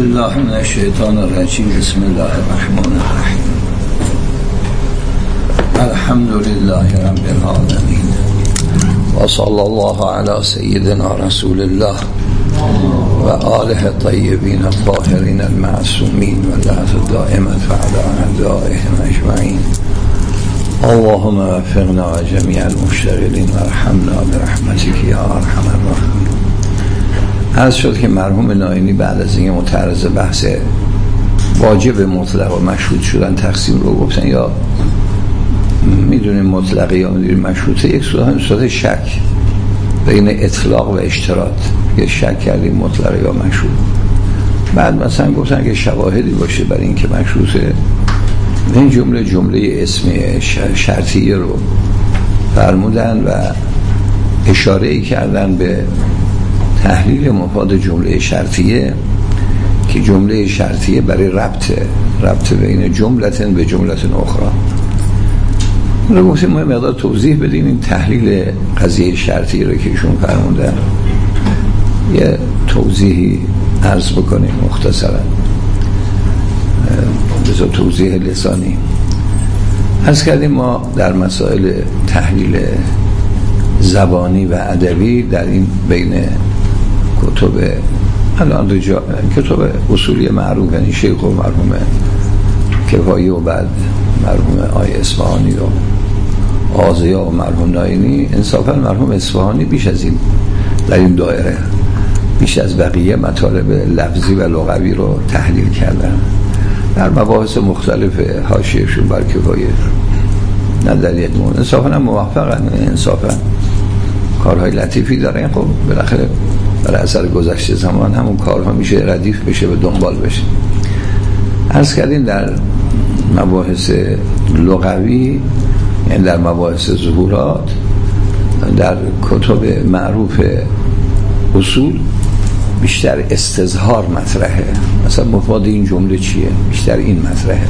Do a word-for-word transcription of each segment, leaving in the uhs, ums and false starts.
بالله من الشیطان الرجیم. بسم الله الرحمن الرحیم. الحمد لله رب العالمین و صلی الله علی سیدنا رسول الله و آله الطیبین الطاهرین المعصومین و لعنت دائمة علی اعدائهم اجمعین. اللهم وفقنا جمیع المشتغلین و ارحمنا برحمتک یا ارحم الراحمین. عرض شد که مرحوم ناینی بعد از اینکه متعرض بحث واجب مطلق و مشروط شدن تقسیم رو گفتن، یا میدونیم مطلقه یا میدونیم مشروطه، یک صورت شک بین اطلاق و اشتراط، یه شک کردیم مطلقه یا مشروط. بعد مثلا گفتن که شواهدی باشه برای اینکه مشروطه، این جمله جمله اسمی شرطیه رو فرمودن و اشاره کردن به تحلیل مفاد جمله شرطیه که جمله شرطیه برای ربط ربط بین جملتن به جملتن اخرى. رو گفتیم ما مقدار توضیح بدیم این تحلیل قضیه شرطیه رو که ایشون فرمودن، یه توضیحی عرض بکنیم مختصرا، بذار توضیح لسانی. عرض کردیم ما در مسائل تحلیل زبانی و ادبی در این بین کتب الان رجال کتب اصولی معروف، یعنی شیخ و مرحوم کفایی و بعد مرحوم آی اصفهانی و آزیا و مرحوم ناینی، انصافا مرحوم اصفهانی بیش از این در این دایره بیش از بقیه مطالب لفظی و لغوی رو تحلیل کردن در مباحث مختلف حاشیه‌شون بر کفایه، نه در یک مورد. انصافا هم موفقن، انصافا کارهای لطیفی دارن. خب بالاخره در اثر گذشته زمان همون کارها میشه ردیف بشه و دنبال بشه. عرض کردیم در مباحث لغوی، یعنی در مباحث ظهورات در کتب معروف اصول بیشتر استظهار مطرحه، مثلا مفاد این جمله چیه، بیشتر این مطرحه.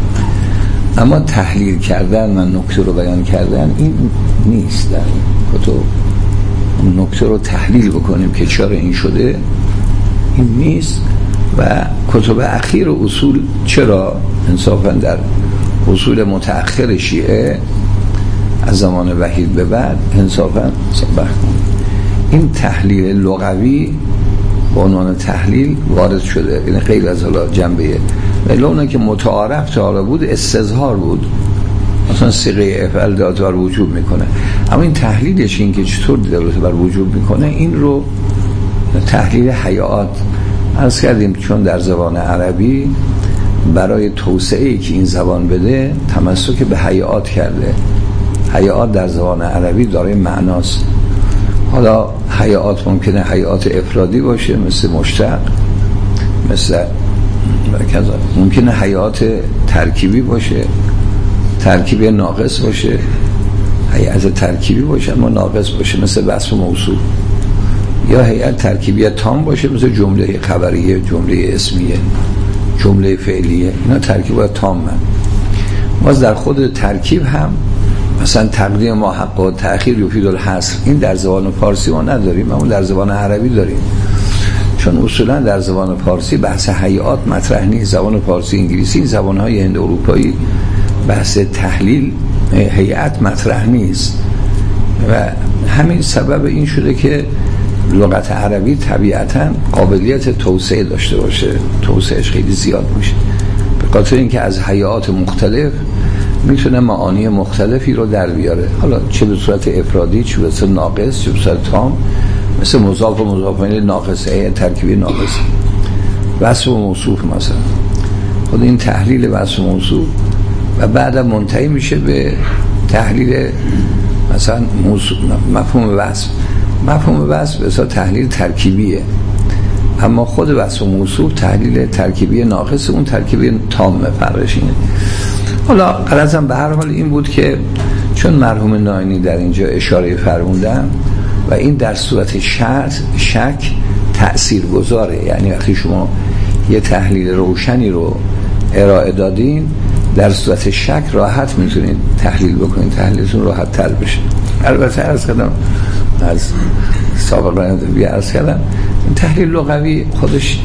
اما تحلیل کردن و نکته رو بیان کردن این نیست. در کتب نکته رو تحلیل بکنیم که چرا این شده، این نیست. و کتب اخیر اصول چرا انصافا در اصول متأخر شیعه از زمان وحید به بعد انصافا صبح این تحلیل لغوی با عنوان تحلیل وارد شده، یعنی غیر از حالا جنبه لونه که متعارف تا حالا بود استظهار بود، مثلا صیغه افعال دالت بر وجوب میکنه. اما این تحلیلش این که چطور دالت بر وجوب میکنه، این رو تحلیل حیات عرض کردیم. چون در زبان عربی برای توسعه‌ای که این زبان بده تمسک به حیات کرده. حیات در زبان عربی دارای معناست. حالا حیات ممکنه حیات افرادی باشه مثل مشتق، مثل ممکنه حیات ترکیبی باشه، ترکیبی ناقص باشه، هیئت ترکیبی باشه اما ناقص باشه مثل وصف موصول، یا هیئت ترکیبی تام باشه مثل جمله خبریه، جمله اسمیه، جمله فعلیه. اینا ترکیبات تام من. باز در خود ترکیب هم مثلا تقدیم ما حق و تأخیر یفید الحصر، این در زبان فارسی ما نداریم اما در زبان عربی داریم. چون اصولا در زبان فارسی بحث هیئات مطرح نیست. زبان فارسی، انگلیسی، زبان‌های هند اروپایی بحث تحلیل هیئت مطرح نیست و همین سبب این شده که لغت عربی طبیعتاً قابلیت توسعه داشته باشه، توسعهش خیلی زیاد میشه به خاطر اینکه از هیئات مختلف میتونه معانی مختلفی رو در بیاره، حالا چه به صورت افرادی، چه به صورت ناقص، چه به صورت تام، مثل مضاف و مضاف الیه ناقص، هیئت ترکیبی ناقص، وصف و موصوف مثلا. خود این تحلیل وصف و موصوف و بعد منتهی میشه به تحلیل مثلا مفهوم وصف. مفهوم وصف بسیار تحلیل ترکیبیه، اما خود وصف و موصوف تحلیل ترکیبی ناقص، اون ترکیبی تام فرقش اینه. حالا غرضم به هر حال این بود که چون مرحوم ناینی در اینجا اشاره فرمودن و این در صورت شک شک تأثیر گذاره، یعنی وقتی شما یه تحلیل روشنی رو ارائه دادین در صورت شک راحت میتونید تحلیل بکنید، تحلیلتون راحت تر بشه. البته عرض کردم از سابقا عرض کردم این تحلیل لغوی خودش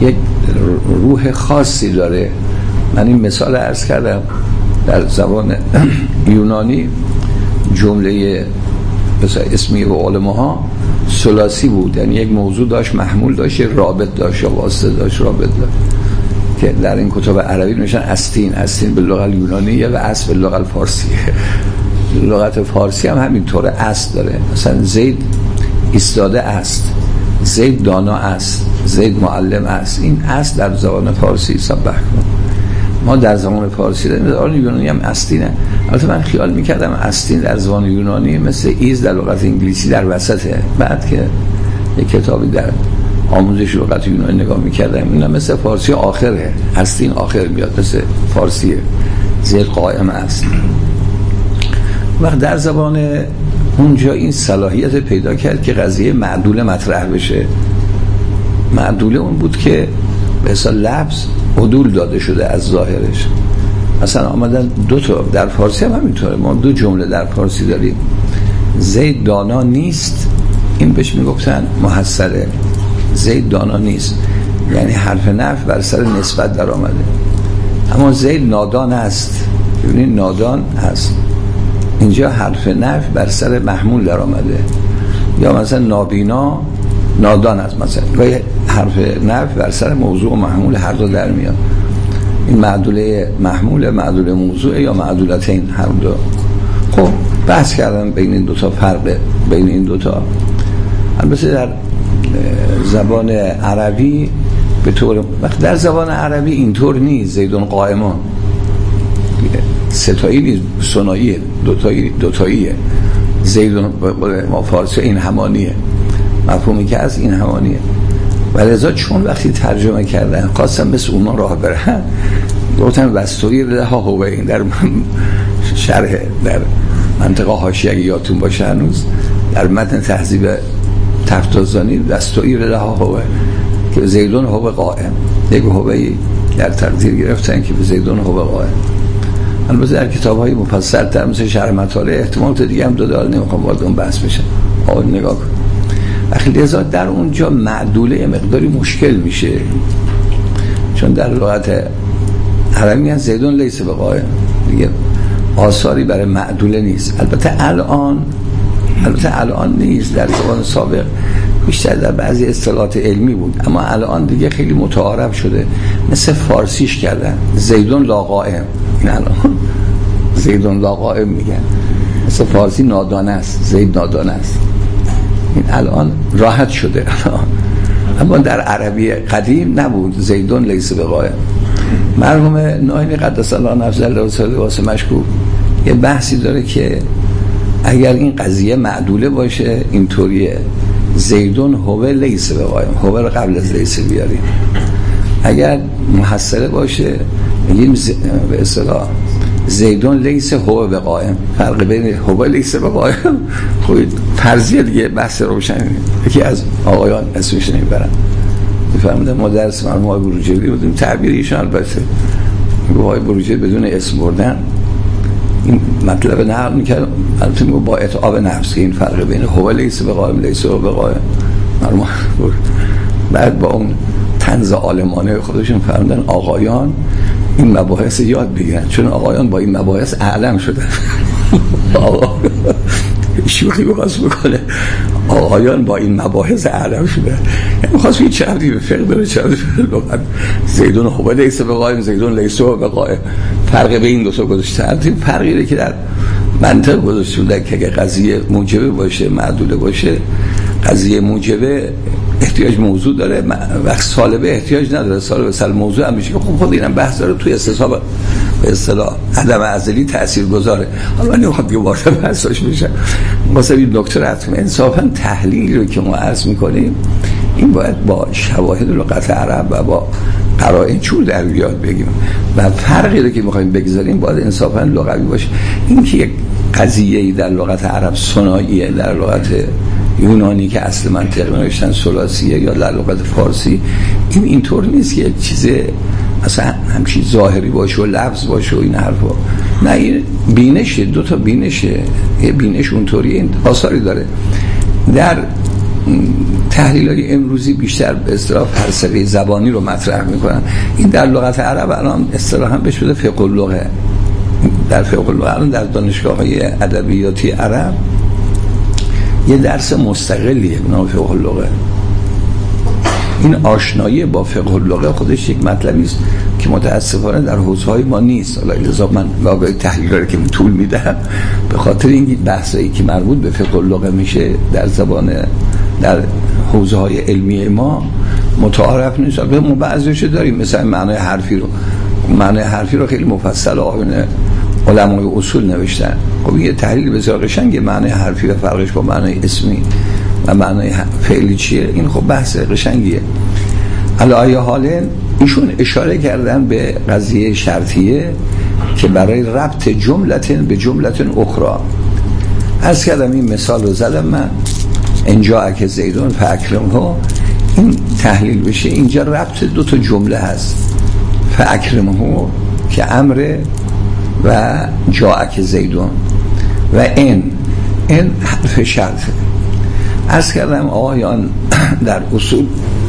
یک روح خاصی داره. من این مثال عرض کردم در زبان یونانی جمله مثلا اسمی و علماها ثلاثی بود، یعنی یک موضوع داشت، محمول داشت، رابط داشت یا واسطه داشت، رابط داشت، که در این کتاب عربی میشن استین. استین به لغت یونانیه و اس به لغت فارسیه. لغت فارسی هم همینطوره، است داره. مثلا زید ایستاده است، زید دانا است، زید معلم است. این است در زبان فارسی سبح کن. ما در زبان فارسی در زبان یونانی هم استینه. البته من خیال میکردم استین در زبان یونانی مثل ایز در لغت انگلیسی در وسطه. بعد که یک کتابی در آموزش لغت یونانی نگاه میکردم، اینا مثل فارسی آخره، استین آخر میاد، مثل فارسیه، زید قائم است. وقت در زبان اونجا این صلاحیت پیدا کرد که قضیه معدوله مطرح بشه. معدوله اون بود که به اصلا لفظ عدول داده شده از ظاهرش. مثلا آمدن دو تا در فارسی هم همینطوره، ما دو جمله در فارسی داریم، زید دانا نیست، این بهش میگفتن محصله، زید دانا نیست یعنی حرف نفی بر سر نسبت در آمده. اما زید نادان است، ببینید نادان است، اینجا حرف نفی بر سر محمول در آمده. یا مثلا نابینا نادان است، مثلا گاهی حرف نفی بر سر موضوع و محمول هر دو در میاد. این معدوله محمول، معدوله موضوع یا معدولتین هر دو. خب بحث کردم بین این دوتا، فرق بین این دوتا. البته در زبان عربی به طور وقت در زبان عربی اینطور نیست، زیدون قائمان ستایی نیست، ثنائیه، دوتایی دوتاییه. زیدون ما فارسی این همانیه، مفهومی که از این همانیه. ولذا چون وقتی ترجمه کردن خواستم مثل اونا راه برن، گفتم وستوی رده ها هوه، این در شرح در منطقه حاشیه اگه یادتون باشه هنوز در متن تهذیب تفتازانی وستوی رده ها هوه که زیدون هوه قائم، یک هوهی در تقدیر گرفتن که به زیدون هوه قائم. البته در کتاب های مفصل تر مثل شرح مطالع احتمالات دیگه هم داده، حالا نمیخوام وارد اون بحث بشم. آقا نگاه کن، اخی لذا در اونجا معدوله مقداری مشکل میشه، چون در لغت عربی میگن زیدون لیس به قائم، دیگه آثاری برای معدوله نیست. البته الان البته الان نیست، در زبان سابق بیشتر در بعضی اصطلاحات علمی بود، اما الان دیگه خیلی متعارف شده، مثل فارسیش کردن زیدون لا قائم. این الان زیدون لا قائم میگن، مثل فارسی نادانه است، زید نادانه است. این الان راحت شده الان. اما در عربی قدیم نبود، زیدون لیس به قائم. مرحوم ناینی قدس الله نفسه الله واسه مشکوک یه بحثی داره که اگر این قضیه معدوله باشه اینطوریه، زیدون هوه لیس به قائم، هوه رو قبل از لیس بیاریم. اگر محصله باشه میگیم به اصطلاح زیدون لیس هوه به قائم. فرق بین هوه لیس به قائم خوید فرضیه دیگه، بحث روشن. یکی از آقایان اسمش نمیبرن میفهمدن، ما درس مرحوم آقای بروجردی بودیم، تعبیر ایشان البته میگه آقای بروجردی بدون اسم بردن این مطلب نقل میکرد، البته میگه با اتعاب نفس که این فرق بین هوه لیس به قائم لیس هوه به قائم. مرحوم بعد با اون طنز عالمانه خودشون فهمیدن آقایان این مباحث یاد بگیرن، چون آقایان با این مباحث اعلم شدن. شوخی بخواست بکنه، آقایان با این مباحث اعلم شدن، یعنی بخواست بگه چردی به فقه داره، چردی به لغت. زیدون هوه لیس به قائم، زیدون لیس هوه به قائم، فرق بین این دو تا گذاشتن. این فرقی که در منطق گذاشتن که قضیه موجبه باشه معدوله باشه، قضیه موجبه احتیاج موضوع داره، وقت سالبه احتیاج نداره. سالبه سال موضوع هم میشه که خب خود اینم بحث داره توی استصحاب به اصطلاح عدم ازلی تأثیر گذاره. حالا من نمیخوام دیگه وارد بحثش بشم، واسه این دکتر حتما انصافا تحلیلی رو که ما عرض میکنیم این باید با شواهد لغت عرب و با قرائن چور در بیاد بگیم و فرقی رو که میخوایم بگذاریم باید انصافا لغوی باشه. این که یک قضیه‌ای در لغت عرب ثنائیه، در لغت یونانی که اصل منطق نوشتن ثلاثیه، یا در لغت فارسی این اینطور نیست که یک چیز مثلا همچین ظاهری باشه و لفظ باشه و این حرفا. نه، این بینشه، دو تا بینشه، یه بینش اونطوریه، این آثاری داره. در تحلیل‌های امروزی بیشتر به اصطلاح فلسفه زبانی رو مطرح میکنن. این در لغت عرب الان اصطلاحاً بهش شده فقه اللغه. در فقه اللغه الان در دانشگاه‌های ادبیاتی عرب یه درس مستقلیه به نام فقه اللغه. این آشنایی با فقه اللغه خودش یک مطلبی است که متاسفانه در حوزه‌های ما نیست. حالا لذا من واقعا تحلیل‌ها که طول میدم به خاطر این بحثایی که مربوط به فقه اللغه میشه در زبان در حوزه‌های علمی ما متعارف نیست. البته ما بعضیش داریم، مثلا معنای حرفی رو معنای حرفی رو خیلی مفصل آقایون علمای اصول نوشتن. خب یه تحلیل بسیار قشنگه معنای حرفی و فرقش با معنای اسمی و معنای فعلی چیه. این خب بحث قشنگیه. علی حال ایشون اشاره کردن به قضیه شرطیه که برای ربط جملت به جملت اخرى. از کردم این مثال رو زدم من، اینجا اگه زیدون فاکرمه این تحلیل بشه، اینجا ربط دو تا جمله هست، فاکرمه که امر و جاءک زیدون و این این حرف شرطه. از کردم آیان در اصول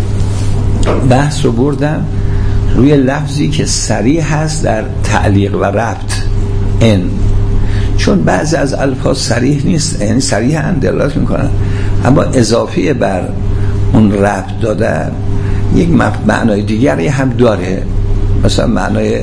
بحث رو بردم روی لفظی که صریح هست در تعلیق و ربط این، چون بعضی از الفاظ صریح نیست، یعنی صریح هم دلالت میکنن اما اضافی بر اون ربط دادن یک معنای دیگری هم داره، مثلا معنای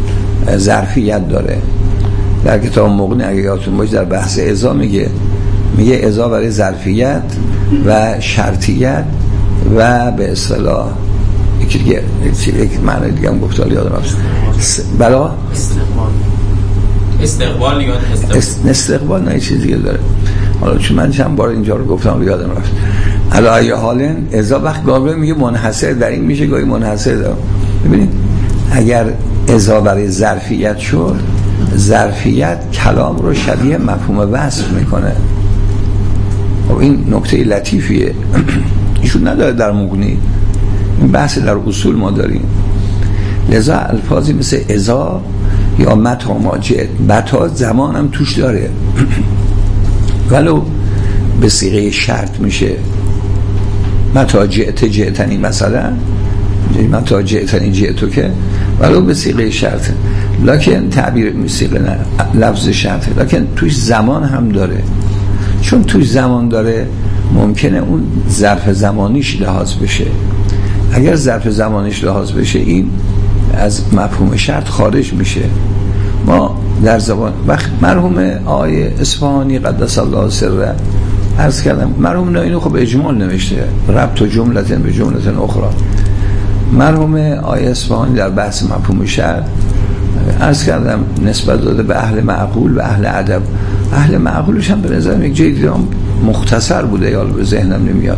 ظرفیت داره. در کتاب مغنی اگه یادتون باشه در بحث ازا میگه میگه ازا برای ظرفیت و شرطیت و به اصطلاح یکی دیگه یک معنی دیگه هم گفتال یادم رفت برای استقبال استقبال یا استقبال استقبال نه چیز دیگه داره. حالا چون من چند بار اینجا رو گفتم یادم رفت. علی حال ازا وقت گاهی میگه منحصر در این میشه، گاهی منحصر در. ببینید اگر ازا برای ظرفیت شد، ظرفیت کلام رو شبیه مفهوم وصف میکنه. خب این نکته لطیفیه ایشون نداره در مغنی، این بحث در اصول ما داریم. لذا الفاظی مثل ازا یا متا ماجد متا زمان هم توش داره ولو به صیغه شرط میشه، متا جئت جئتنی مثلا، متا جئتنی جئتو که ولو به صیغه شرط، لکن تعبیر صیغه نه لفظ شرطه، لکن توش زمان هم داره. چون توش زمان داره ممکنه اون ظرف زمانیش لحاظ بشه. اگر ظرف زمانیش لحاظ بشه این از مفهوم شرط خارج میشه. ما در زبان وقت مرحوم آقای اصفهانی قدس الله سره عرض کردم، مرحوم نه اینو خب اجمال نوشته ربط و جملتن به جملتن اخرى. مرحوم آقای اصفهانی در بحث مفهوم شرط عرض کردم نسبت داده به اهل معقول و اهل ادب. اهل معقولش هم به نظرم یک جای دیگه مختصر بوده یا به ذهنم نمیاد.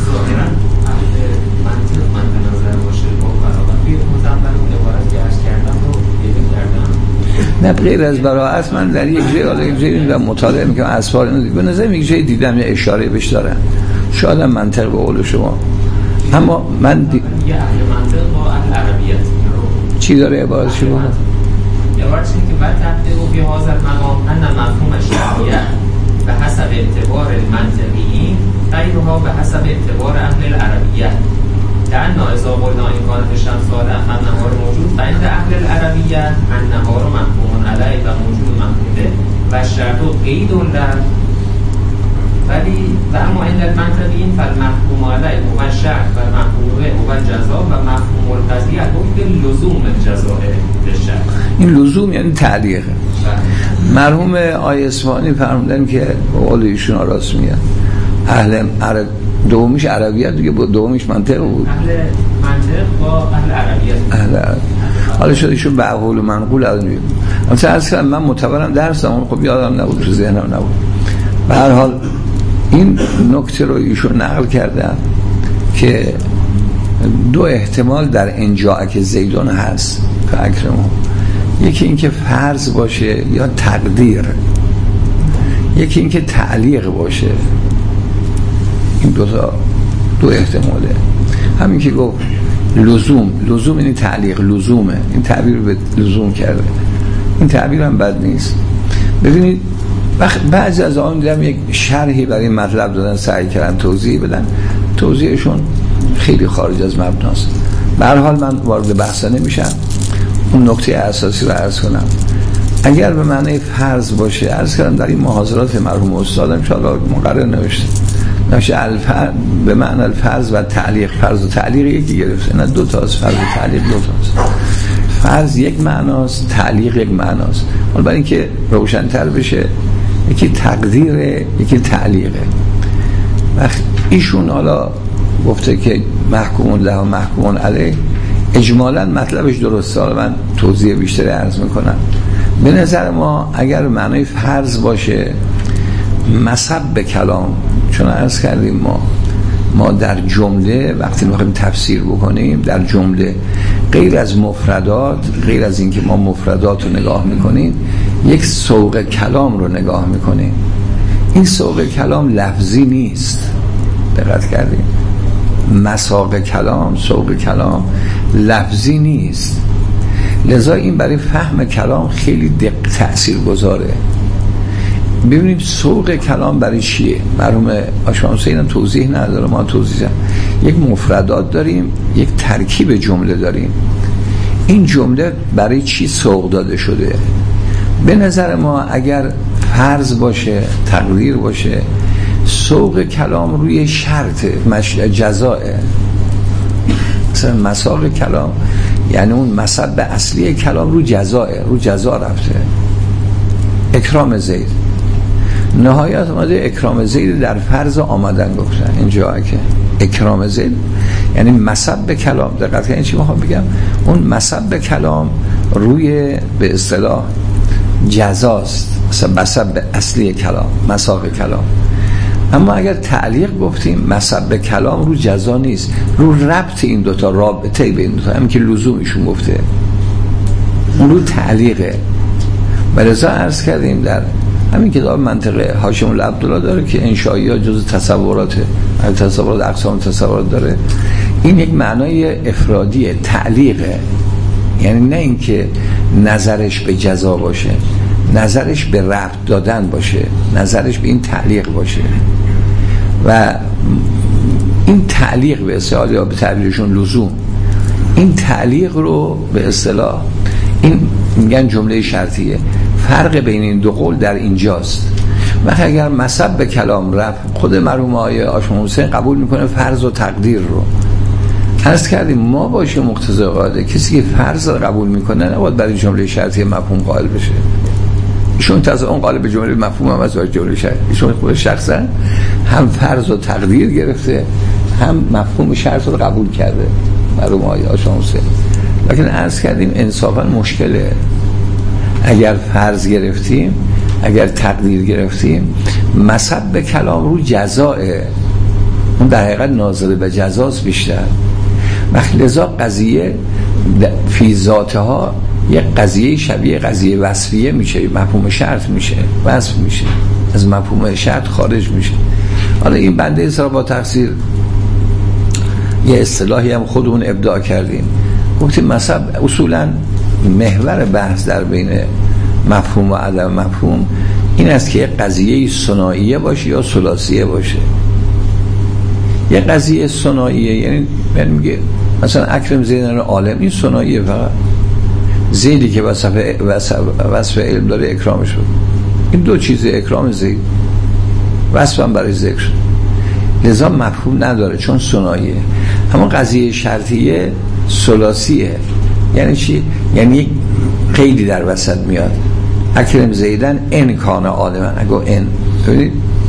نه غیر از براعت من در یک جای حالا یک جایی میگم مطالعه میکنم اسفار اینو به نظر یک جایی دیدم یه اشاره بهش دارم، شاید هم منطق به قول شما، اما من دی... یه اهل منطق با اهل عربیت چی داره عبارت شما؟ عبارت اینه که بعد تحقیق فی هذا المقام ان مفهوم الشرعیه به حسب اعتبار المنطقیین غیرها به حسب اعتبار اهل العربیه، لأن اذا قلنا این کانت الشمس صالح النهار موجود فعند اهل العربیه النهار مفهوم علیه و موجود مفهوم به و شرط قید له، ولی و اما عند المنطقیین فالمفهوم علیه و الشرط و المفهوم به و الجزاء و مفهوم القضیه به لزوم الجزاء بالشرط. این لزوم یعنی تعلیق. مرحوم آقای اصفهانی فرمودن که قول ایشون راست میگن، اهل عرب دومیش عربیت دیگه، دومیش منطق بود، اهل منطق با اهل عربیت اهل عرب. حالا شد ایشون به اقوال منقول از میگه مثلا از کنم من معتبرم درس اون خب یادم نبود تو ذهنم نبود. به هر حال این نکته رو ایشون نقل کردن که دو احتمال در انجاء که زیدون هست فاکرمه، یکی اینکه فرض باشه یا تقدیر، یکی اینکه تعلیق باشه. این دو تا دو احتماله. همین که گفت لزوم، لزوم این تعلیق لزومه، این تعبیر به لزوم کرده، این تعبیر هم بد نیست. ببینید بعضی از آن دیدم یک شرحی برای مطلب دادن سعی کردن توضیح بدن، توضیحشون خیلی خارج از مبناست. به هر حال من وارد بحث نمیشم، اون نکته اساسی رو عرض کنم. اگر به معنی فرض باشه، عرض کردم در این محاضرات مرحوم استادم ان شاء الله مقرر نوشته نوشته الفرض به معنی الفرض و تعلیق. فرض و تعلیق یکی گرفته، نه دو تا از فرض و تعلیق دو تاست. فرض یک معناست، تعلیق یک معناست. حالا برای اینکه روشن‌تر بشه، یکی تقدیره، یکی تعلیقه. وقت ایشون حالا گفته که محکومون له و محکومون علیه، اجمالاً مطلبش درسته، حالا من توضیح بیشتری عرض میکنم. به نظر ما اگر معنای فرض باشه مصب به کلام، چون عرض کردیم ما ما در جمله وقتی میخوایم تفسیر بکنیم، در جمله غیر از مفردات، غیر از اینکه ما مفردات رو نگاه میکنیم، یک سوق کلام رو نگاه میکنیم. این سوق کلام لفظی نیست، دقت کردیم؟ مساق کلام، سوق کلام لفظی نیست. لذا این برای فهم کلام خیلی دقیق تأثیر گذاره. ببینیم سوق کلام برای چیه. مرحوم آشام حسین توضیح نداره، ما توضیح داریم. یک مفردات داریم، یک ترکیب جمله داریم. این جمله برای چی سوق داده شده؟ به نظر ما اگر فرض باشه، تقدیر باشه، سوق کلام روی شرط مش... جزائه. مثلا مساق کلام یعنی اون مصب اصلی کلام رو جزائه، رو جزا رفته. اکرام زید، نهایت آمده اکرام زید در فرض آمدن گفتن اینجا که اکرام زید یعنی مصب کلام. دقیقاً این چی میخوام بگم؟ اون مصب کلام روی به اصطلاح جزاست، مثلا مصب اصلی کلام، مساق کلام. اما اگر تعلیق گفتیم مصب کلام رو جزا نیست، رو ربط این دوتا، رابطه بین دوتا، همین که لزومشون گفته، اون رو تعلیقه. ولذا عرض کردیم در همین کتاب منطقه هاشم العبدالله داره که انشایی ها جز تصوراته، تصورات اقسام تصورات داره. این یک معنای افرادیه، تعلیقه. یعنی نه اینکه نظرش به جزا باشه، نظرش به ربط دادن باشه، نظرش به این تعلیق باشه. و این تعلیق به اصطلاح یا به تعبیرشون لزوم، این تعلیق رو به اصطلاح این میگن جمله شرطیه. فرق بین این دو قول در اینجاست. و اگر مصب به کلام رفت، خود مرحوم آقای آشام حسین قبول میکنه فرض و تقدیر رو. عرض کردیم ما باشه مقتضی قاعده، کسی که فرض رو قبول میکنه نباید برای جمله شرطی مفهوم قائل بشه. ایشون تازه اون قائل به جمله مفهوم هم از جمله شرطی. ایشون خود شخصا هم فرض و تقدیر گرفته، هم مفهوم شرط رو قبول کرده مرحوم آقای آشام حسین. لیکن عرض کردیم انصافا مشکله. اگر فرض گرفتیم، اگر تقدیر گرفتیم، مصب به کلام رو جزائه، اون در حقیقت ناظر به جزاست بیشتر. وقتی لذا قضیه فی ذاتها یک قضیه شبیه قضیه وصفیه میشه، مفهوم شرط میشه، وصف میشه، از مفهوم شرط خارج میشه. حالا این بنده اصلا با تقصیر یه اصطلاحی هم خودمون ابداع کردیم، گفتیم مصب اصولا محور بحث در بین مفهوم و عدم مفهوم این است که قضیه ثنائیه باشه یا ثلاثیه باشه. یه قضیه ثنائیه یعنی من میگه مثلا اکرم زیدن عالم، این ثنائیه، فقط زیدی که وصف وصف علم داره اکرامش بود. این دو چیز، اکرام زید، وصف هم برای ذکر، لذا مفهوم نداره چون ثنائیه. اما قضیه شرطیه ثلاثیه. یعنی چی؟ یعنی یک قیدی در وسط میاد، اکرم زیدن ان کان عالما. اگه ان ببینید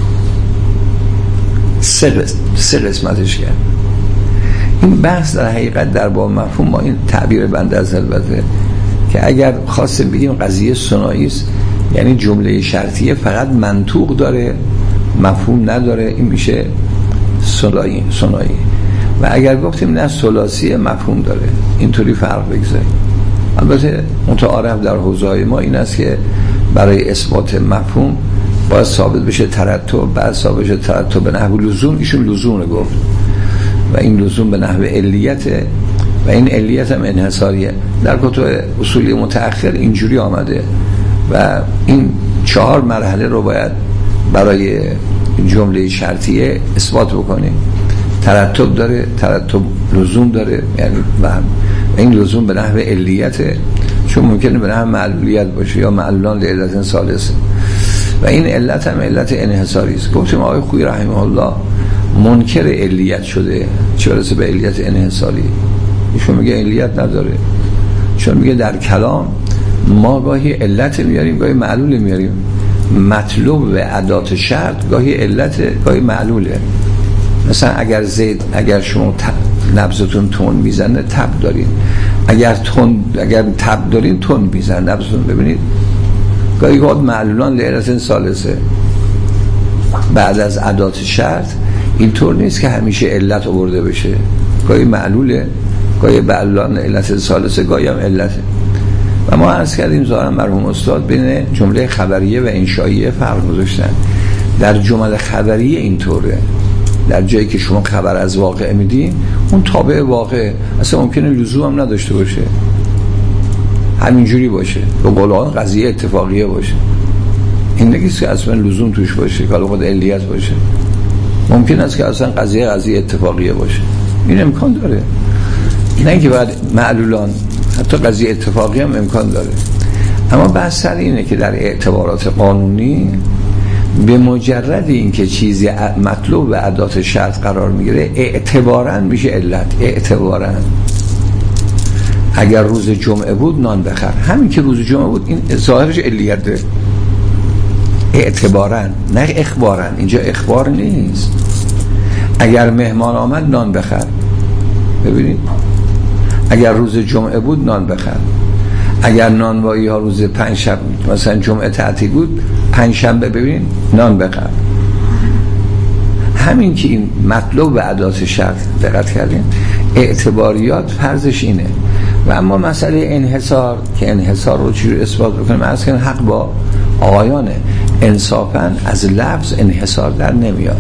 سه قسم سه قسمتش کرد. این بحث در حقیقت در باب مفهوم ما این تعبیر بنده از البته که اگر خواستیم بگیم قضیه ثنایی است یعنی جمله شرطیه فقط منطوق داره، مفهوم نداره، این میشه ثنایی ثنایی. و اگر گفتیم نه ثلاثیه، مفهوم داره، اینطوری فرق بگذاریم. البته متعارف در حوزه‌های ما این است که برای اثبات مفهوم باید ثابت بشه ترتب، بعد ثابت بشه ترتب به نحو لزوم. ایشون لزوم رو گفت و این لزوم به نحو علیت و این علیت هم انحصاریه. در کتب اصولی متأخر اینجوری آمده و این چهار مرحله رو باید برای جمله شرطیه اثبات بکنیم. ترتب داره، ترتب لزوم داره، یعنی این لزوم به نحو علیته، چون ممکنه به نحو معلولیت باشه یا معلولان لعلت ثالثه و این علت هم علت انحصاری است. گفتیم آقای خویی رحمه الله منکر علیت شده، چه برسه به علیت انحصاری. ایشون میگه علیت نداره، چون میگه در کلام ما گاهی علت میاریم گاهی معلول میاریم، مطلوب و ادات شرط گاهی علت گاهی معلوله. مثلا اگر زید اگر شما نبضتون تون میزنه تب دارین، اگر تون اگر تب دارین تون میزنه نبضتون. ببینید گاهی گاهی معلولان لعلت ثالثه بعد از ادات شرط اینطور نیست که همیشه علت آورده بشه، گاهی معلوله گاهی معلولان علت ثالثه گاهی هم علته. و ما عرض کردیم ظاهرا مرحوم استاد بین جمله خبریه و انشائیه فرق گذاشتن. در جمله خبریه اینطوره، در جایی که شما خبر از واقع میدین اون تابع واقع اصلا ممکنه لزوم هم نداشته باشه، همینجوری باشه، به قول آن قضیه اتفاقیه باشه، این نگیست که اصلا لزوم توش باشه که حالا خود علیت باشه. ممکن است که اصلا قضیه قضیه اتفاقیه باشه، این امکان داره، نه اینکه بعد معلولان حتی قضیه اتفاقی هم امکان داره. اما بحث سر اینه که در اعتبارات قانونی به مجرد اینکه چیزی مطلوب و ادات شرط قرار میگیره اعتباراً میشه علت. اعتباراً اگر روز جمعه بود نان بخر، همین که روز جمعه بود این ظاهرش علیته. اعتباراً نه اخباراً، اینجا اخبار نیست. اگر مهمان آمد نان بخر، ببینید اگر روز جمعه بود نان بخر، اگر نانوایی ها روز پنج شب مثلا جمعه تعطیل بود پنج شنبه ببین نان بخر. همین که این مطلوب و ادات شرط دقت کردین اعتباریات فرضش اینه. و اما مسئله انحصار که انحصار رو چی رو اثبات بکنیم، از که حق با آقایانه انصافاً از لفظ انحصار در نمیاد،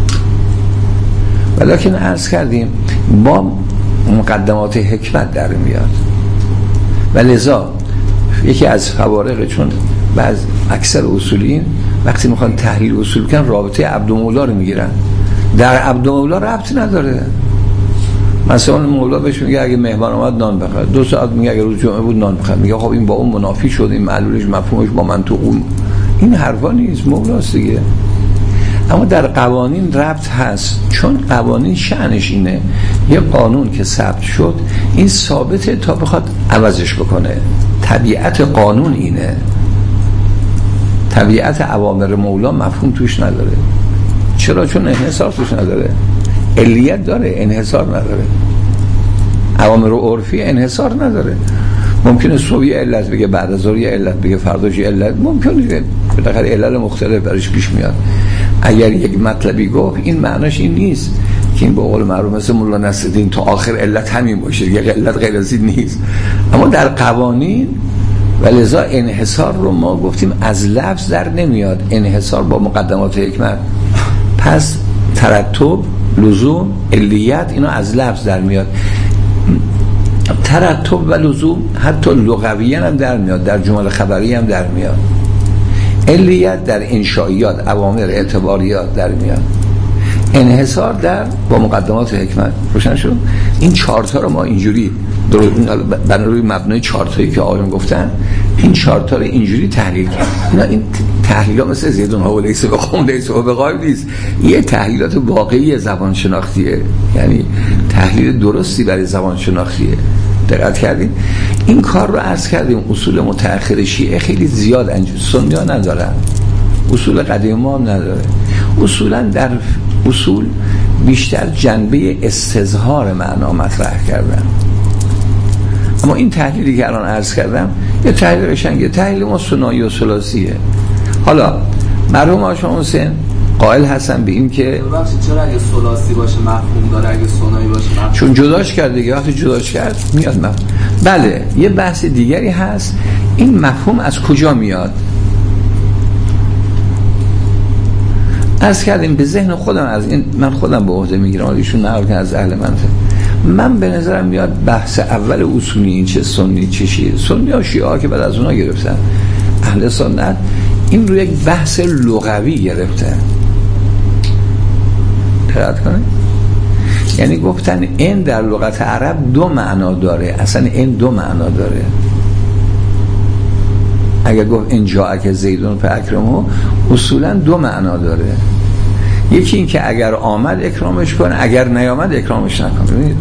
ولیکن عرض کردیم با مقدمات حکمت در میاد. و لذا یکی از فوارق، چون بعض اکثر اصولین وقتی میخوان تحلیل اصول کنن رابطه عبد و مولا رو میگیرن، در عبد و مولا ربط نداره. مثلا مولا بهش میگه اگه مهمان اومد نان بخور، دو ساعت میگه اگه روز جمعه بود نان بخور، میگه خب این با اون منافی شد، این معلولش مفهومش با منطق اون، این حرفا نیست، مولاست دیگه. اما در قوانین ربط هست، چون قوانین شأنش اینه یه قانون که ثبت شد این ثابته تا بخواد عوضش بکنه. طبیعت قانون اینه، طبیعت اوامر مولا مفهوم توش نداره. چرا؟ چون انحصار توش نداره، علیت داره انحصار نداره. اوامر عرفی انحصار نداره. ممکنه صبح علت بگه، بعد از ظهر علت بگه، فرداش علت، ممکنه بالاخره علت مختلف برش پیش میاد. اگر یک مطلبی گفت این معناش این نیست که این به قول معروف مثل مولا نصرالدین تا آخر علت همین باشه، یک علت غیر از این نیست. اما در قوانین و لذا انحصار رو ما گفتیم از لفظ در نمیاد، انحصار با مقدمات حکمت. پس ترتب، لزوم، علیت اینا از لفظ در میاد. ترتب و لزوم حتی لغویاً هم در میاد، در جمله خبری هم در میاد. علیت در انشائیات، اوامر، اعتباریات در میاد. انحصار در با مقدمات حکمت. روشن شد؟ این چارتا رو ما اینجوری بنا روی مبنای چارتایی که آقایون گفتن این چارتا رو اینجوری تحلیل کرد. اینا این تحلیل ها مثل زیدون ها و لیس و خم لیس و بقایب نیست، یه تحلیلات واقعی زبان شناختیه، یعنی تحلیل درستی برای زبان شناختیه. دقت کردیم این کار رو عرض کردیم. اصول متأخر شیعه خیلی زیاد انجام سنی ها ندارن، اصول قدیم ما هم نداره. اصولا در اصول بیشتر جنبه استظهار معنا مطرح کردن. اما این تحلیلی که الان عرض کردم یه تحلیل قشنگه، تحلیل ما ثنایی و ثلاثیه. حالا مرحوم آقا حسین قائل هستن به این که ببخشید چرا اگه ثلاثی باشه مفهوم داره، اگه ثنایی باشه مفهوم؟ چون جداش کرد دیگه، وقتی جداش کرد میاد مفهوم. بله یه بحث دیگری هست، این مفهوم از کجا میاد؟ عرض کردیم به ذهن خودم، از این من خودم به عهده میگیرم، ایشون نه که از اهل منطق. من به نظرم میاد بحث اول اصولی چه سنی چه شیعه، سنی ها شیعه ها که بعد از اونا گرفتن، اهل سنت این رو یک بحث لغوی گرفتن. دقت کنید یعنی گفتن این در لغت عرب دو معنا داره، اصلا این دو معنا داره. اگر گفت این جاءک زیدون فاکرمه اصولا دو معنا داره. یکی این که اگر آمد اکرامش کنه، اگر نیامد اکرامش نکنه. ببینید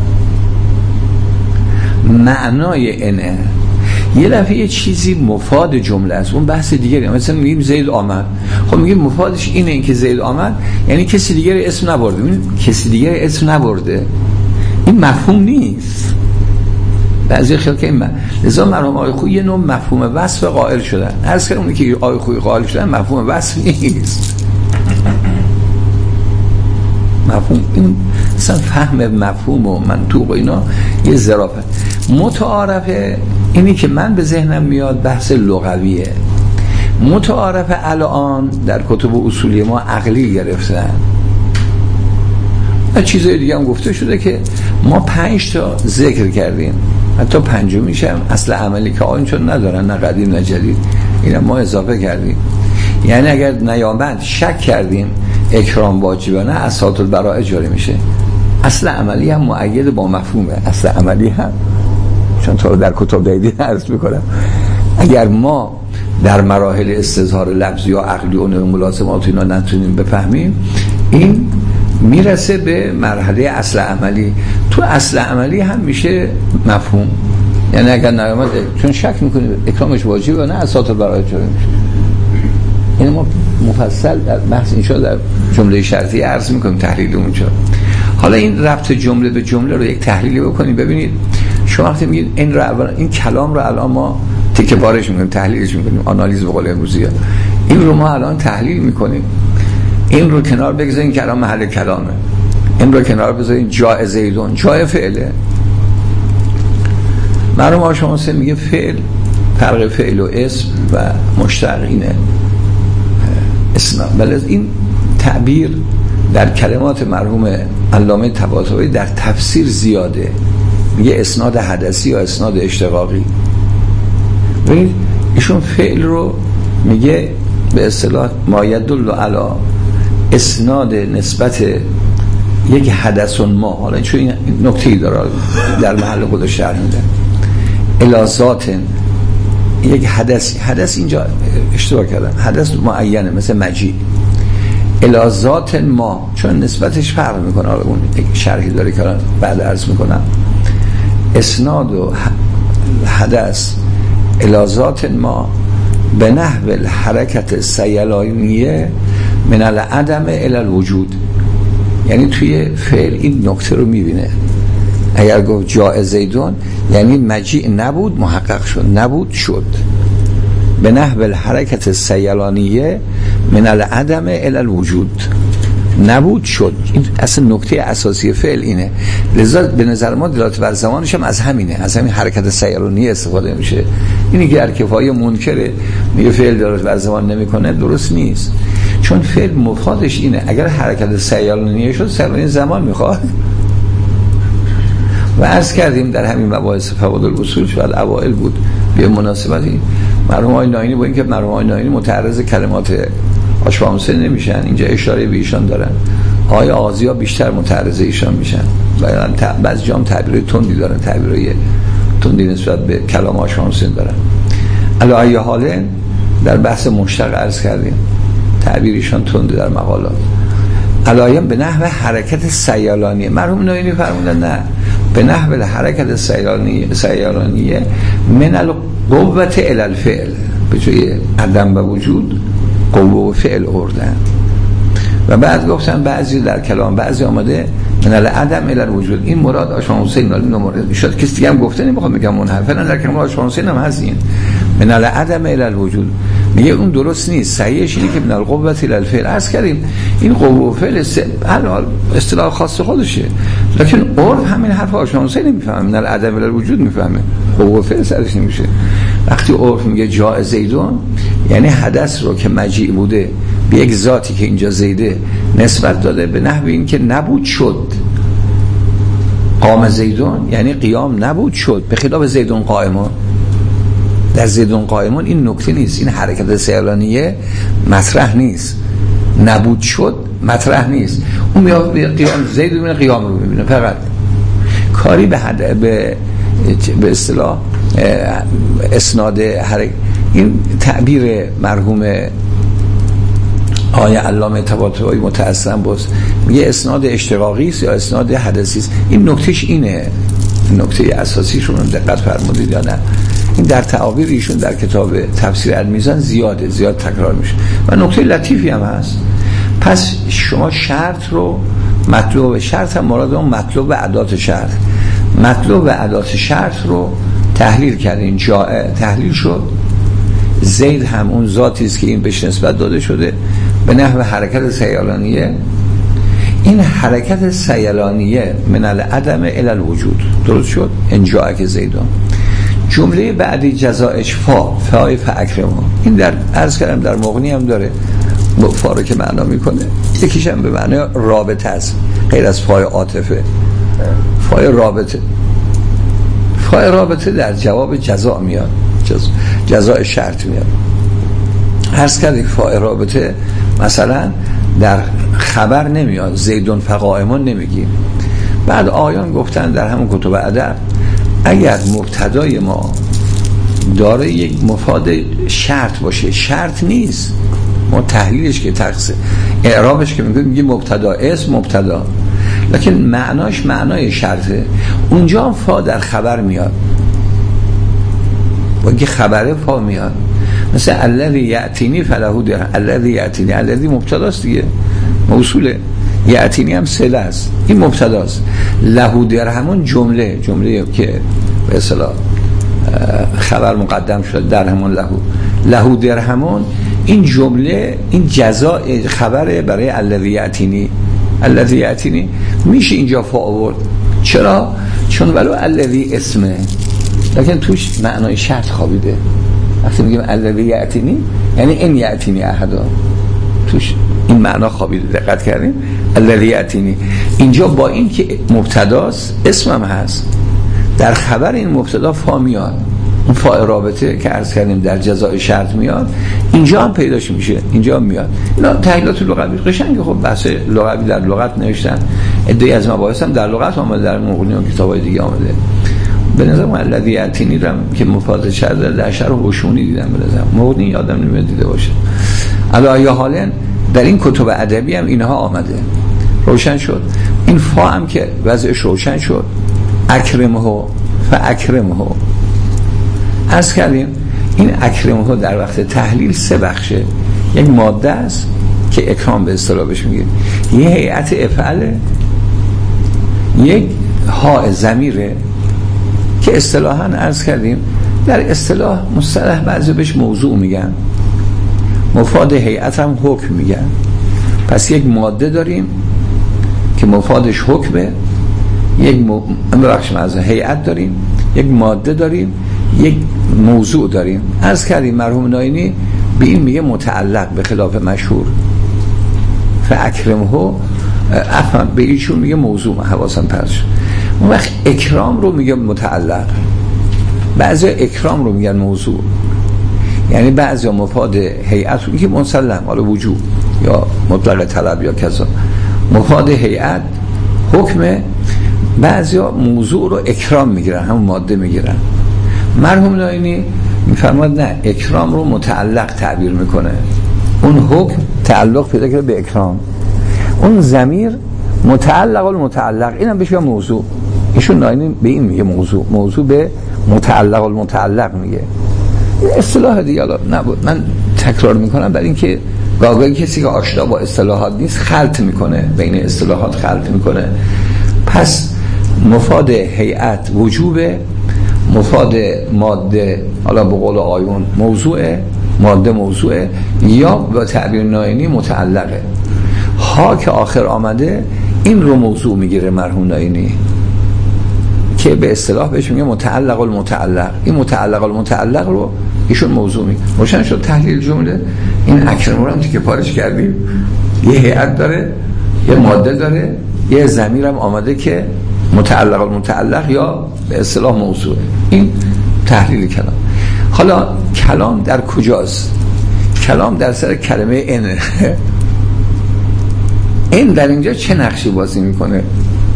معنای اینه. یه دفعه یه چیزی مفاد جمله است، اون بحث دیگری. مثلا میگیم زید آمد، خب میگیم مفادش اینه، این که زید آمد یعنی کسی دیگری اسم نبرده. ببینید کسی دیگری اسم نبرده، این مفهوم نیست. بعضی خیال که این من لذا مرحوم آقای خویی یه نوع مفهوم وصف قائل شدن. عرض کردم اونی که آقای خویی قائل شدن مفهوم وصف نیست. مفهوم این اصلا فهم مفهوم و منطوق و اینا یه ظرافت. متعارفه اینی که من به ذهنم میاد بحث لغویه. متعارفه الان در کتب اصولی ما عقلی گرفتن و چیزای دیگه هم گفته شده که ما پنج تا ذکر کردیم، حتی پنجمیش هم اصل عملی که آن چون ندارن، نه قدیم نه جدید، اینا ما اضافه کردیم. یعنی اگر نیامد شک کردیم اکرام واجبانه اساط البراء جاری میشه. اصل عملی هم مؤید با مفهومه. اصل عملی هم چون تو در کتب دیدی عرض میکنم، اگر ما در مراحل استظهار لفظی یا عقلی و ملازمات اینا نتونیم بفهمیم، این میرسه به مرحله اصل عملی. تو اصل عملی هم میشه مفهوم. یعنی اگر نیامد چون شک میکنیم اکرامش واجبه نه اساط البراء جاری میشه. این ما مفصل در بحث اینجا در جمله شرطی عرض میکنیم تحلیل اونجا. حالا این ربط جمله به جمله رو یک تحلیلی بکنیم. ببینید شما وقتی میگید این رو این کلام رو الان ما تیکه پارش میکنیم، تحلیلش میکنیم، آنالیز به قول امروزی ها. این رو ما الان تحلیل میکنیم. این رو کنار بگذاریم که الان محل کلامه. این رو کنار بذاریم جاء زیدون، جاء فعله. مرحوم شما سه میگه فعل، فرق فعل و اسم و مشتق اینه اسناد. بله این تعبیر در کلمات مرحوم علامه طباطبایی در تفسیر زیاده. میگه اسناد حدثی یا اسناد اشتقاقی. ببینید ایشون فعل رو میگه به اصطلاح ما یدل علی اسناد نسبت یک حدث ما. حالا چون این نکته‌ای داره در محل خودش شرح میده. الی ذات یک حدث، حدث اینجا اشتباه کردم، حدث معینه مثل مجیء. الی ذات ما چون نسبتش فرق میکنه. حالا اون شرحی داره که بعد عرض میکنم. اسناد و حدث الی ذات ما به نحو الحرکت سیلانیه من العدم الی الوجود. یعنی توی فعل این نکته رو میبینه. اگر گفت جاء زیدون یعنی مجیء نبود محقق شد، نبود شد. به نحو الحرکت سیلانیه من العدم الی الوجود، نبود شد. این اصلا نکته اساسی فعل اینه. لذا به نظر ما دلالت بر زمانش هم از همینه، از همین حرکت سیلانیه استفاده میشه. اینی که ارکفای منکره میگه فعل دلالت بر زمان نمیکنه، درست نیست. چون فعل مفادش اینه. اگر حرکت سیلانیه شد، سیلانیه زمان میخواد. و عرض کردیم در همین مباحث فوائد الاصول شاید اوائل بود به مناسبتی مرحوم آقای ناینی، با اینکه مرحوم آقای ناینی متعرض کلمات آشفامسه نمیشن، اینجا اشاره به ایشان دارن. آقای آغازی بیشتر متعرض ایشان میشن و بعضی جام تعبیرای تندی دارن، تعبیرای تندی نسبت به کلام آشفامسه دارن. علی ای حال در بحث مشتق عرض کردیم تعبیر ایشان تنده در مقالات. علایم به نحو حرکت سیالانیه. مرحوم ناینی فرمودن نه، به نحو حرکت سیالانیه سیالانیه من القوت الی الفعل، به جای عدم و وجود قوه و فعل آوردن. و بعد گفتن بعضی در کلام بعضی آمده من العدم الی الوجود. این مراد آشفان حسین نالی نمورد میشد. کسی دیگه هم گفته نمیخوام بگم منحرفن، در کلام آشفان حسین هم هست این من العدم الی الوجود. میگه اون درست نیست، صحیحش اینه که من القوه الی الفعل. عرض کردیم این قوه و فعل حال اصطلاح خاص خودشه، لکن عرف همین حرف آشفان حسین نمیفهمه، من العدم الی الوجود میفهمه، قوه و فعل سرش نمیشه. وقتی عرف میگه جاء زیدون یعنی حدث رو که مجیء بوده به یک ذاتی که اینجا زیده نسبت داده به نحو این که نبود شد. قام زیدون یعنی قیام نبود شد، به خلاف زیدون قائمون. در زیدون قائمون این نکته نیست، این حرکت سیلانیه مطرح نیست. نبود شد مطرح نیست. اون میاد قیام زید رو قیام رو میبینه فقط، کاری به حد به به اصطلاح اسناد حرکت. این تعبیر مرحوم آقای علامه طباطبایی متأسفاً باز میگه اسناد اشتقاقی است یا اسناد حدثی است. این نکتهش اینه، نکته اساسیشون رو دقت فرمودید یا نه؟ این در تعابیر ایشون در کتاب تفسیر المیزان زیاده زیاد تکرار میشه و نکته لطیفی هم هست. پس شما شرط رو مطلوب شرط هم مراد اون مطلوب و ادات شرط، مطلوب و ادات شرط رو تحلیل کردین، جا تحلیل شد. زید هم اون ذاتی است که این بهش نسبت داده شده به نحو حرکت سیالانیه. این حرکت سیالانیه من العدم الی الوجود درست شد، انجاء که زیدان. جمله بعدی جزایش فا فای فاکرمه، این در عرض کردم در مغنی هم داره فا رو که معنا میکنه، یکیش هم به معنی رابطه است غیر از فای عاطفه. فای رابطه، فای رابطه در جواب جزا میاد، جز... جزای شرط میاد. عرض کردیم فای رابطه مثلا در خبر نمیاد، زیدون فقائمون نمیگیم. بعد آیان گفتن در همون کتب ادب اگر مبتدای ما داره یک مفاد شرط باشه، شرط نیست، ما تحلیلش که تقصیر اعرابش که میگیم میگیم مبتدا اسم مبتدا، لکن معناش معنای شرطه. اونجا هم فا در خبر میاد، وقتی خبره فا میاد، مثل الذی یأتینی فله درهم، الذی یأتینی، الذی مبتداست دیگه، موصوله، یأتینی هم صله است، این مبتداست. له درهمون جمله جمله که به اصطلاح خبر مقدم شد، درهمون له له درهمون، این جمله این جزاء خبره برای الذی یأتینی. الذی یأتینی میشه اینجا فا آورد، چرا؟ چون ولو الذی اسمه، لیکن توش معنای شرط خوابیده. وقتی میگیم الذی یأتینی یعنی این یأتینی احدا، توش این معنا خوابیده. دقت کردیم؟ الذی یأتینی اینجا با این که مبتداست اسمم هست، در خبر این مبتدا فا میاد، اون فا رابطه که عرض کردیم در جزای شرط میاد، اینجا هم پیداش میشه، اینجا هم میاد. اینا تحلیلات لغوی قشنگه. خب بحث لغوی در لغت نوشتن، عده‌ای از مباحث هم در لغت آمده، در مغنی و کتابای دیگه آمده. به نظر من الذی یأتینی رو که مفاد شرط در شرح هوشونی دیدم، به نظر مغنی یادم نمیاد دیده باشه. علی حالن در این کتب ادبی هم اینها آمده، روشن شد. این فا هم که وضعش روشن شد، اکرمه فاکرمه. عرض کردیم این اکرمه در وقت تحلیل سه بخشه. یک ماده است که اکرام به اصطلاح بهش میگه، یه هیئت افعله، یک ها ضمیره که اصطلاحاً عرض کردیم در اصطلاح مصطلح بعضی بهش موضوع میگن، مفاد هیئت هم حکم میگن. پس یک ماده داریم که مفادش حکمه، یک م... ببخشیم از هیئت داریم، یک ماده داریم، یک موضوع داریم. عرض کردیم مرحوم ناینی به این میگه متعلق، به خلاف مشهور فاکرمه افهم به ایشون میگه موضوع، حواسم پرش. اون وقت اکرام رو میگه متعلق، بعضی اکرام رو میگن موضوع. یعنی بعضی مفاد هیئت رو میگه مسلم، حالا وجوب یا مطلق طلب یا کذا، مفاد هیئت حکمه، بعضی موضوع رو اکرام میگیرن، همون ماده میگیرن. مرحوم ناینی میفرماد نه، اکرام رو متعلق تعبیر میکنه، اون حکم تعلق پیدا کرده به اکرام، اون ضمیر متعلق المتعلق، اینم بهش میگه موضوع. ایشون ناینی به این میگه موضوع، موضوع به متعلق المتعلق میگه. اصطلاح دیگه نبود، من تکرار میکنم برای اینکه گاهی کسی که آشنا با اصطلاحات نیست خلط میکنه، بین اصطلاحات خلط میکنه. پس مفاد هیئت وجوبه، مفاد ماده حالا به قول آیون موضوعه، ماده موضوعه، یا با تعبیر ناینی متعلقه. ها که آخر آمده این رو موضوع میگیره مرحوم ناینی که به اصطلاح بهش میگه متعلق المتعلق. این متعلق المتعلق رو ایشون موضوع میگه. روشن شد تحلیل جمله. این اکرم رو هم که پارش کردیم، یه هیئت داره، یه ماده داره، یه ضمیر هم آمده که متعلق المتعلق یا به اصطلاح موضوعه. این تحلیل کلام. حالا کلام در کجاست؟ کلام در سر کلمه ان. این در اینجا چه نقشی بازی میکنه؟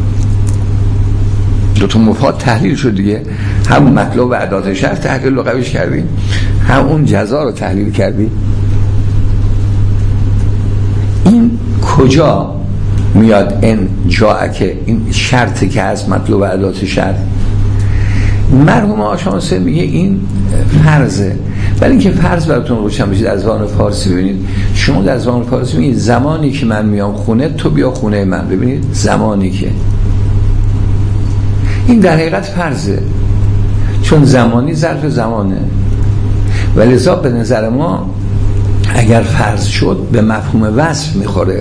دو تا مفاد تحلیل شد دیگه، هم مطلوب و ادات شرط تحلیل لغویش کردیم، هم اون جزا رو تحلیل کردیم. این کجا میاد این جا که این شرطی که از مطلوب و ادات شرط؟ مرحوم آشانسه میگه این فرضه، ولی اینکه فرض براتون روشن بشه از زبان فارسی ببینید، شما در زبان فارسی میگید زمانی که من میام خونه تو بیا خونه من. ببینید زمانی که، این در حقیقت فرضه، چون زمانی ظرف زمانه، ولذا به نظر ما اگر فرض شد به مفهوم وصف میخوره.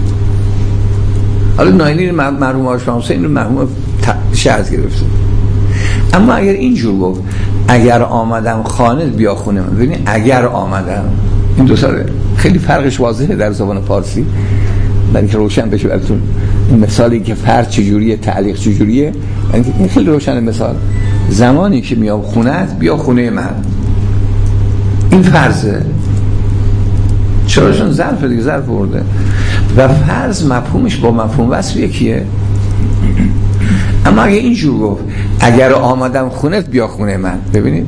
حالا ناینی مرحوم آشانسه این رو مفهوم شرط گرفته، اما اگر اینجور گفت اگر آمدم خانه بیا خونه من، ببینید اگر آمدم، این دو ساله خیلی فرقش واضحه در زبان فارسی، برای که روشن بشه براتون این مثالی که فرض چجوریه تعلیق چجوریه، این خیلی روشن. مثال زمانی که میام خونه‌ات بیا خونه من، این فرضه، چرا؟ چون ظرف دیگه ظرف برده و فرض مفهومش با مفهوم وصف یکیه. اما اگه اینجور گفت اگر آمدم خونت بیا خونه من، ببینید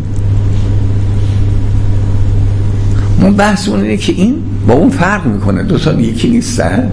اون بحث اون اینه که این با اون فرق میکنه، دو تا یکی نیستن،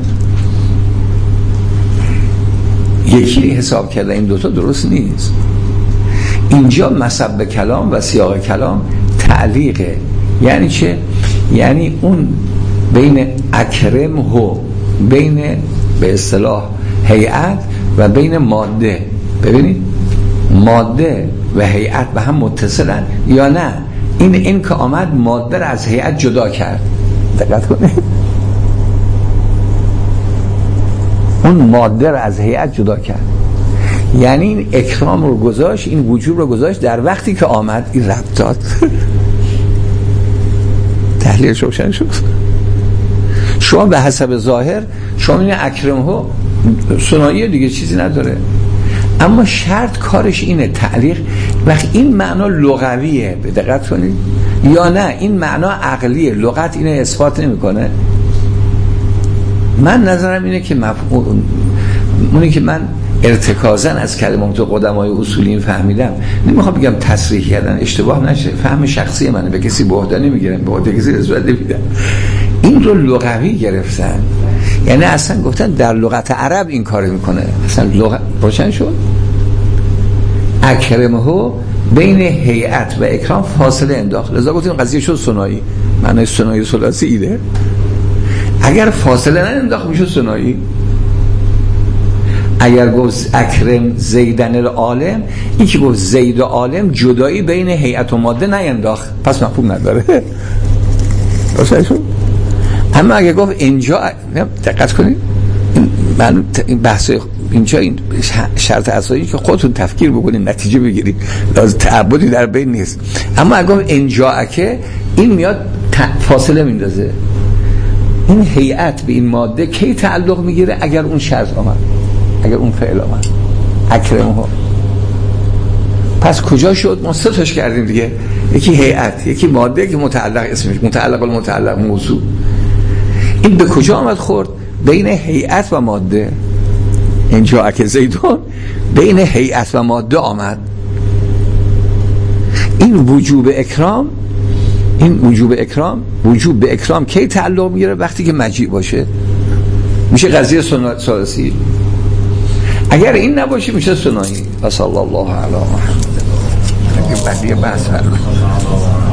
یکی حساب کرده این دوتا درست نیست. اینجا مصب کلام و سیاق کلام تعلیقه. یعنی چه؟ یعنی اون بین اکرم و بین به اصطلاح هیئت و بین ماده، ببینید ماده و هیئت به هم متصلن یا نه؟ این این که آمد ماده را از هیئت جدا کرد، دقت کنید، اون ماده را از هیئت جدا کرد، یعنی این اکرام رو گذاشت، این وجوب رو گذاشت در وقتی که آمد، این ربط داد. تحلیلش روشن شد. شما به حسب ظاهر شما این اکرم ها ثنایی دیگه چیزی نداره، اما شرط کارش اینه تعلیق. وقت این معنا لغویه، به دقت کنید، یا نه این معنا عقلیه، لغت اینه اثبات نمیکنه. من نظرم اینه که مفهوم اونی که من ارتکازن از کلمات قدمای اصولی فهمیدم، نمیخوام بگم تصریح کردن اشتباه نشه، فهم شخصی منه، به کسی به عهده نمیگیرم، به عهده کسی رسالت نمیدم. این رو لغوی گرفتن، یعنی اصلا گفتن در لغت عرب این کار میکنه، اصلا لغت روشن شد. اکرمه بین هیئت و اکرام فاصله انداخت، لذا گفتیم قضیه شد ثنایی. معنی ثنایی ثلاثی ایده، اگر فاصله نه انداخت میشه ثنایی. اگر گفت اکرم زیدن العالم، این که گفت زید عالم جدایی بین هیئت و ماده نینداخت، پس مفهوم نداره. روشن شد. اما اگه گفت اینجا، دقت کنید، من این بحث اینجا این شرط اساسی که خودتون تفکر بکنید نتیجه بگیرید، لازم تعبدی در بین نیست. اما اگه گفت اینجا که این میاد فاصله میندازه، این هیئت به این ماده کی تعلق میگیره؟ اگر اون شرط آمد، اگر اون فعل آمد، اکرمه. پس کجا شد؟ ما سه تاش کردیم دیگه، یکی هیئت، یکی ماده، یکی متعلق، اسمش متعلق المتعلق موضوع. این به کجا آمد خورد؟ بین هیئت و ماده. اینجا که زیدون بین هیئت و ماده آمد. این وجوب اکرام، این وجوب اکرام، وجوب به اکرام کی تعلق میگیره؟ وقتی که مجیء باشه، میشه قضیه ثلاثی. اگر این نباشه میشه ثنایی. صلی الله علی محمد. اگه بعدی بحث هر